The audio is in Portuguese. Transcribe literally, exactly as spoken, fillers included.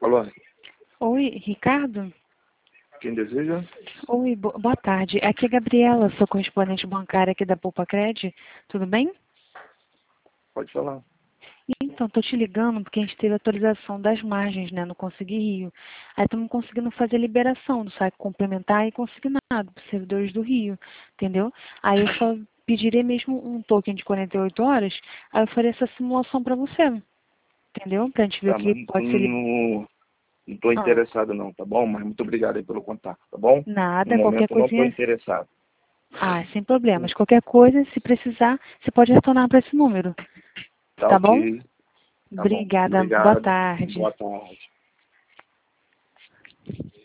Alô? Oi, Ricardo? Quem deseja? Oi, bo boa tarde. Aqui é a Gabriela, sou correspondente bancária aqui da Poupa Cred. Tudo bem? Pode falar. Então, tô te ligando porque a gente teve atualização das margens, né, no Consegui Rio. Aí estamos conseguindo fazer liberação do saque complementar e consignado para os servidores do Rio, entendeu? Aí eu só pedirei mesmo um token de quarenta e oito horas, aí eu farei essa simulação para você, entendeu? Pra gente ver o Tá, que mas pode ser... li- não, não tô Ah, interessado não, tá bom? Mas muito obrigado aí pelo contato, tá bom? No nada, qualquer momento eu não tô coisinha... interessado. Ah, sem problemas. Qualquer coisa, se precisar, você pode retornar para esse número. Tá Tá bom? ok, tá bom. Obrigada. Boa Obrigado. tarde. Boa tarde.